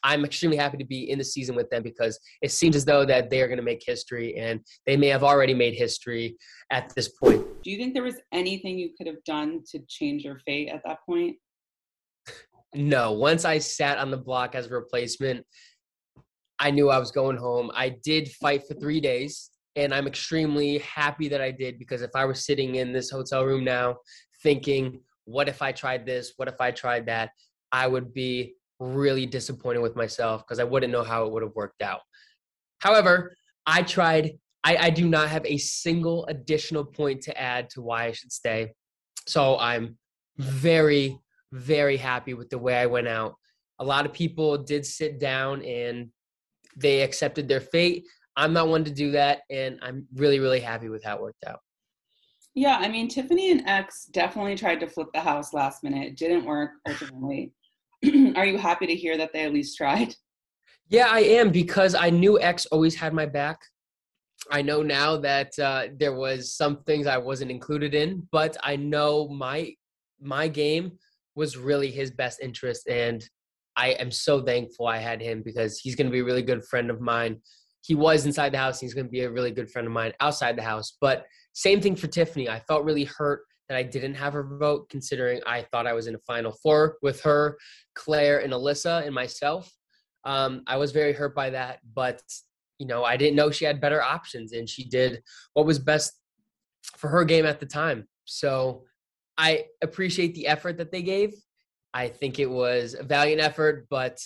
I'm extremely happy to be in the season with them because it seems as though that they are going to make history, and they may have already made history at this point. Do you think there was anything you could have done to change your fate at that point? No, once I sat on the block as a replacement, I knew I was going home. I did fight for 3 days, and I'm extremely happy that I did, because if I were sitting in this hotel room now thinking, what if I tried this? What if I tried that? I would be really disappointed with myself because I wouldn't know how it would have worked out. However, I tried. I do not have a single additional point to add to why I should stay. So I'm very, very happy with the way I went out. A lot of people did sit down and they accepted their fate. I'm not one to do that, and I'm really, really happy with how it worked out. Yeah, I mean, Tiffany and X definitely tried to flip the house last minute. It didn't work ultimately. Are you happy to hear that they at least tried? Yeah, I am, because I knew X always had my back. I know now that there was some things I wasn't included in, but I know my game was really his best interest, and I am so thankful I had him, because he's going to be a really good friend of mine. He was inside the house. He's going to be a really good friend of mine outside the house. But same thing for Tiffany. I felt really hurt that I didn't have her vote, considering I thought I was in a Final Four with her, Claire, and Alyssa, and myself. I was very hurt by that, but I didn't know she had better options, and she did what was best for her game at the time. So I appreciate the effort that they gave. I think it was a valiant effort, but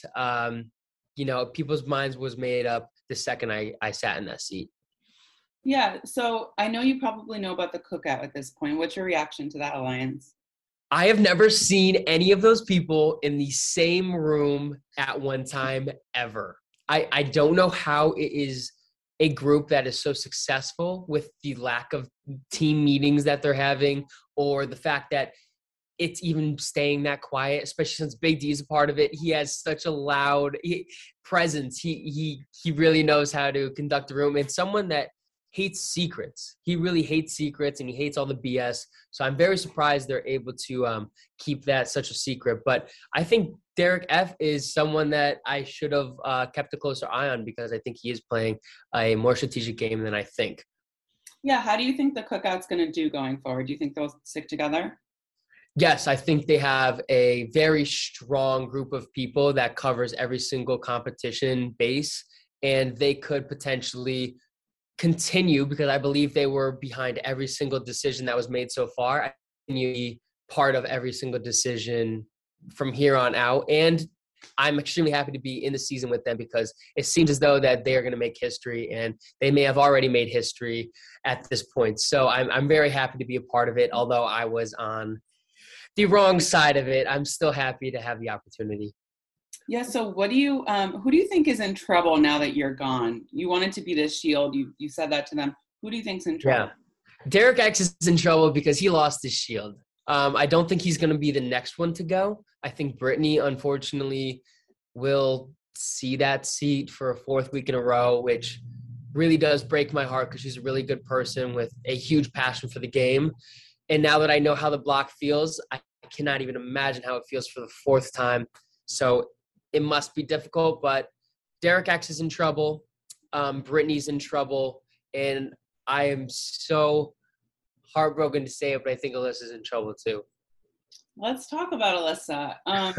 people's minds was made up the second I sat in that seat. Yeah, so I know you probably know about the cookout at this point. What's your reaction to that alliance? I have never seen any of those people in the same room at one time ever. I don't know how it is a group that is so successful with the lack of team meetings that they're having, or the fact that it's even staying that quiet, especially since Big D is a part of it. He has such a loud presence. He really knows how to conduct a room, and someone that hates secrets. He really hates secrets, and he hates all the BS. So I'm very surprised they're able to keep that such a secret. But I think Derek F is someone that I should have kept a closer eye on, because I think he is playing a more strategic game than I think. Yeah, how do you think the cookout's going to do going forward? Do you think they'll stick together? Yes, I think they have a very strong group of people that covers every single competition base, and they could potentially continue, because I believe they were behind every single decision that was made so far. I continue to be part of every single decision from here on out, and I'm extremely happy to be in the season with them, because it seems as though that they are going to make history, and they may have already made history at this point. So I'm very happy to be a part of it, although I was on the wrong side of it. I'm still happy to have the opportunity. Yeah, so who do you think is in trouble now that you're gone? You wanted to be the shield. You said that to them. Who do you think's in trouble? Yeah. Derek X is in trouble because he lost his shield. I don't think he's going to be the next one to go. I think Brittany, unfortunately, will see that seat for a fourth week in a row, which really does break my heart, because she's a really good person with a huge passion for the game. And now that I know how the block feels, I cannot even imagine how it feels for the fourth time. So it must be difficult, but Derek X is in trouble. Brittany's in trouble. And I am so heartbroken to say it, but I think Alyssa's in trouble too. Let's talk about Alyssa.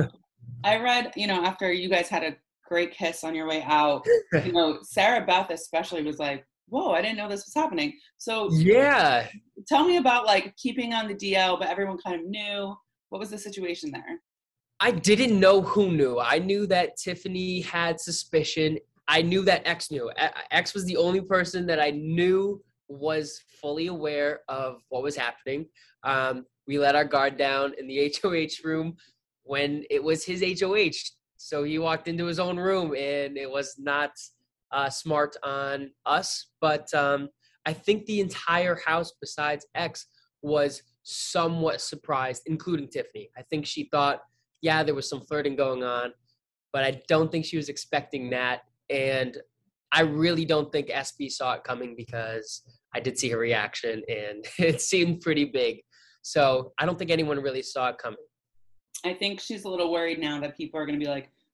I read, after you guys had a great kiss on your way out, Sarah Beth especially was like, whoa, I didn't know this was happening. So yeah, tell me about keeping on the DL, but everyone kind of knew. What was the situation there? I didn't know who knew. I knew that Tiffany had suspicion. I knew that X knew. X was the only person that I knew was fully aware of what was happening. We let our guard down in the HOH room when it was his HOH. So he walked into his own room, and it was not smart on us. But I think the entire house, besides X, was somewhat surprised, including Tiffany. I think she thought, yeah, there was some flirting going on, but I don't think she was expecting that. And I really don't think SB saw it coming, because I did see her reaction, and it seemed pretty big. So I don't think anyone really saw it coming. I think she's a little worried now that people are going to be like,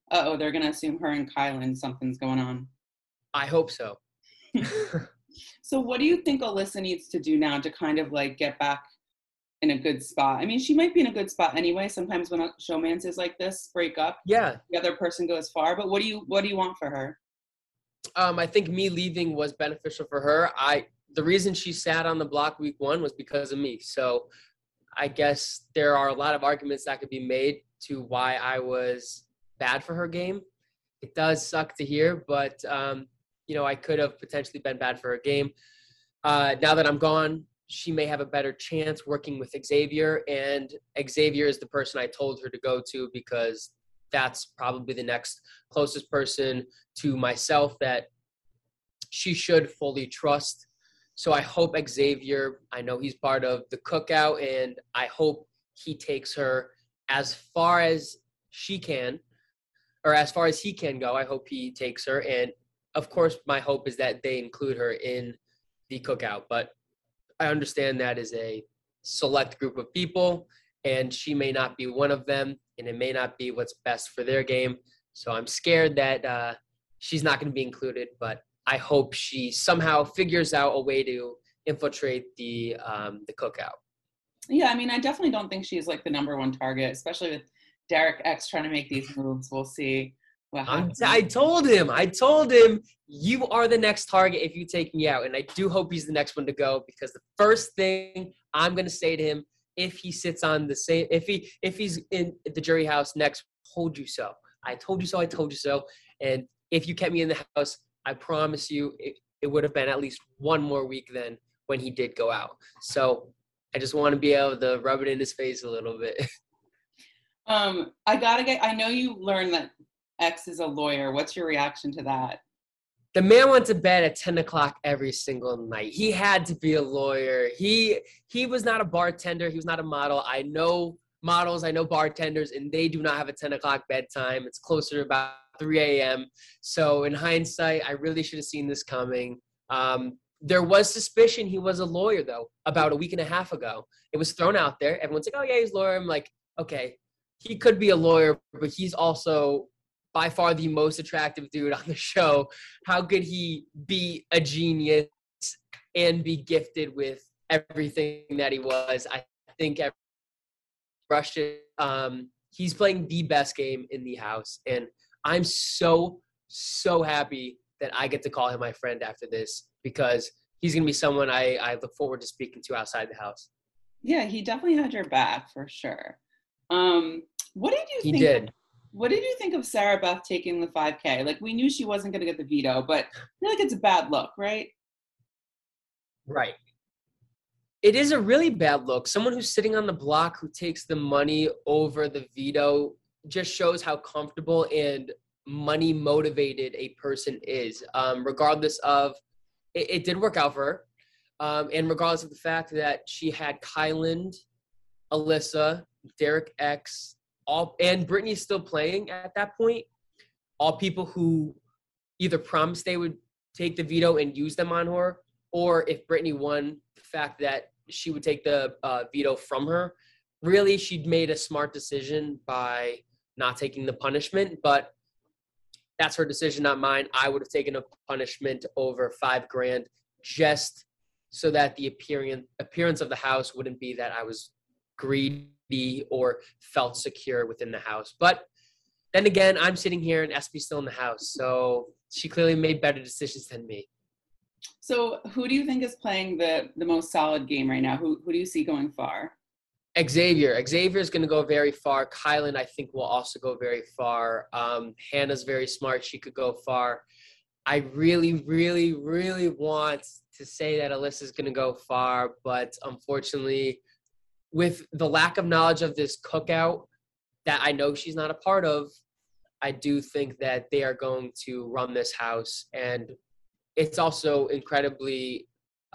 Uh-oh, they're going to assume her and Kylan, something's going on. I hope so. So what do you think Alyssa needs to do now to kind of like get back in a good spot? I mean, she might be in a good spot anyway. Sometimes when showmances like this break up, Yeah. the other person goes far. But what do you want for her? I think me leaving was beneficial for her. The reason she sat on the block week 1 was because of me. So I guess there are a lot of arguments that could be made to why I was bad for her game. It does suck to hear, but I could have potentially been bad for her game. Now that I'm gone, she may have a better chance working with Xavier, and Xavier is the person I told her to go to because that's probably the next closest person to myself that she should fully trust. So I hope Xavier, I know he's part of the cookout, and I hope he takes her as far as she can, or as far as he can go. I hope he takes her. And of course, my hope is that they include her in the cookout. But I understand that is a select group of people, and she may not be one of them, and it may not be what's best for their game. So I'm scared that she's not going to be included, but I hope she somehow figures out a way to infiltrate the cookout. Yeah, I mean, I definitely don't think she's like the number one target, especially with Derek X trying to make these moves. We'll see what happens. I told him, you are the next target if you take me out. And I do hope he's the next one to go, because the first thing I'm going to say to him, if he sits on the same, if he's in the jury house next, told you so. I told you so. I told you so. And if you kept me in the house, I promise you it would have been at least one more week than when he did go out. So I just want to be able to rub it in his face a little bit. I know you learned that X is a lawyer. What's your reaction to that? The man went to bed at 10 o'clock every single night. He had to be a lawyer. He was not a bartender. He was not a model. I know models, I know bartenders, and they do not have a 10 o'clock bedtime. It's closer to about 3 a.m. So in hindsight, I really should have seen this coming. There was suspicion he was a lawyer, though, about a week and a half ago. It was thrown out there. Everyone's like, oh, yeah, he's a lawyer. I'm like, okay, he could be a lawyer, but he's also by far the most attractive dude on the show. How could he be a genius and be gifted with everything that he was? I think rushed it. He's playing the best game in the house, and I'm so happy that I get to call him my friend after this, because he's going to be someone I look forward to speaking to outside the house. Yeah, he definitely had your back for sure. What did you think? He did. What did you think of Sarah Beth taking the 5K? Like, we knew she wasn't going to get the veto, but I feel like it's a bad look, right? Right. It is a really bad look. Someone who's sitting on the block who takes the money over the veto just shows how comfortable and money motivated a person is, regardless of it did work out for her. And regardless of the fact that she had Kylan, Alyssa, Derek X, and Brittany's still playing at that point, all people who either promised they would take the veto and use them on her, or if Brittany won, the fact that she would take the veto from her. Really, she'd made a smart decision by not taking the punishment, but that's her decision, not mine. I would have taken a punishment over $5,000 just so that the appearance of the house wouldn't be that I was greedy or felt secure within the house. But then again, I'm sitting here and SB's still in the house, so she clearly made better decisions than me. So who do you think is playing the most solid game right now? Who do you see going far? Xavier is going to go very far. Kylan, I think, will also go very far. Hannah's very smart. She could go far. I really, really, really want to say that Alyssa's going to go far, but unfortunately, with the lack of knowledge of this cookout that I know she's not a part of, I do think that they are going to run this house. And it's also incredibly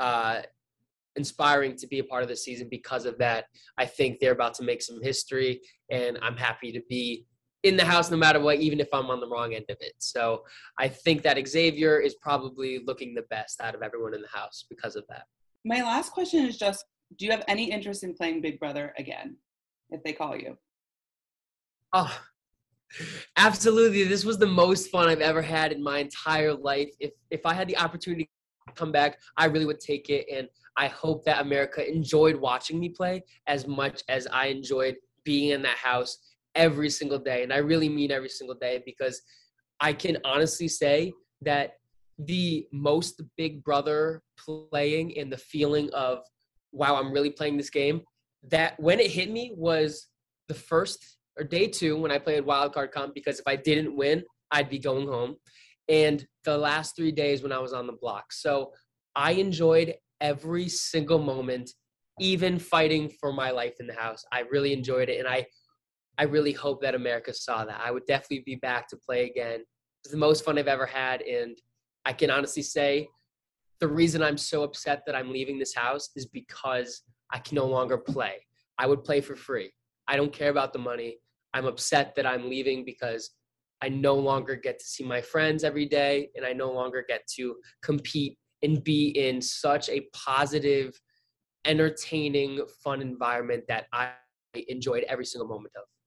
inspiring to be a part of the season because of that. I think they're about to make some history, and I'm happy to be in the house no matter what, even if I'm on the wrong end of it. So I think that Xavier is probably looking the best out of everyone in the house because of that. My last question is just, do you have any interest in playing Big Brother again, if they call you? Oh, Absolutely. This was the most fun I've ever had in my entire life. If I had the opportunity to come back, I really would take it. And I hope that America enjoyed watching me play as much as I enjoyed being in that house every single day. And I really mean every single day, because I can honestly say that the most Big Brother playing and the feeling of, wow, I'm really playing this game, that when it hit me was the first or day two when I played Wildcard Comp, because if I didn't win, I'd be going home. And the last 3 days when I was on the block. So I enjoyed every single moment, even fighting for my life in the house. I really enjoyed it. And I really hope that America saw that. I would definitely be back to play again. It's the most fun I've ever had. And I can honestly say the reason I'm so upset that I'm leaving this house is because I can no longer play. I would play for free. I don't care about the money. I'm upset that I'm leaving because I no longer get to see my friends every day, and I no longer get to compete and be in such a positive, entertaining, fun environment that I enjoyed every single moment of.